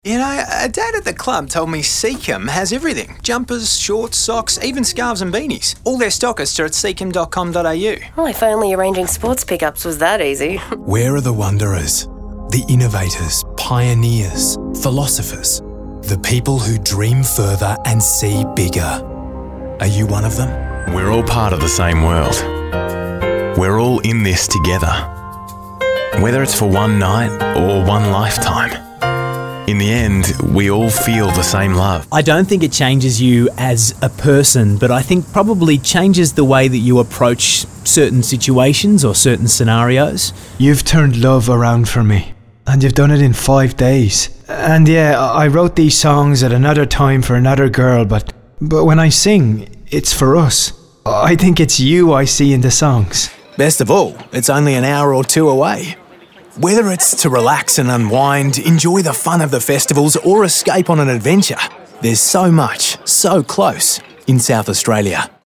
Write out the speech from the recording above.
You know, a dad at the club told me Seacom has everything. Jumpers, shorts, socks, even scarves and beanies. All their stockists are at seacom.com.au. Well, if only arranging sports pickups was that easy. Where are the wanderers? The innovators, pioneers, philosophers, the people who dream further and see bigger. Are you one of them? We're all part of the same world. We're all in this together. Whether it's for one night or one lifetime. In the end, we all feel the same love. I don't think it changes you as a person, but I think probably changes the way that you approach certain situations or certain scenarios. You've turned love around for me, and you've done it in 5 days. And yeah, I wrote these songs at another time for another girl, but when I sing, it's for us. I think it's you I see in the songs. Best of all, it's only an hour or two away. Whether it's to relax and unwind, enjoy the fun of the festivals, or escape on an adventure, there's so much, so close in South Australia.